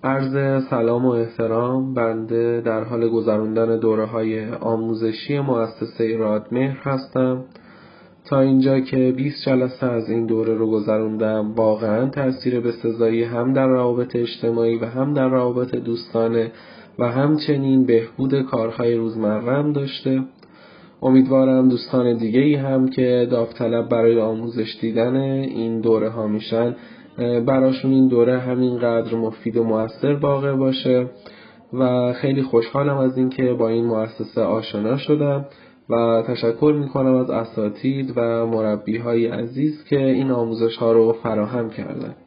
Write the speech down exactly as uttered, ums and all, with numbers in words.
عرض سلام و احترام. بنده در حال گذراندن دوره‌های آموزشی مؤسسه رادمهر هستم. تا اینجا که بیست جلسه از این دوره رو گذروندم، واقعا تأثیر بسزایی هم در روابط اجتماعی و هم در روابط دوستانه و همچنین بهبود کارهای روزمره‌ام داشته. امیدوارم دوستان دیگه‌ای هم که داوطلب برای آموزش دیدن این دوره ها میشن، براشون این دوره همینقدر مفید و مؤثر واقع باشه و خیلی خوشحالم از اینکه با این مؤسسه آشنا شدم و تشکر میکنم از اساتید و مربی‌های عزیز که این آموزش ها رو فراهم کردن.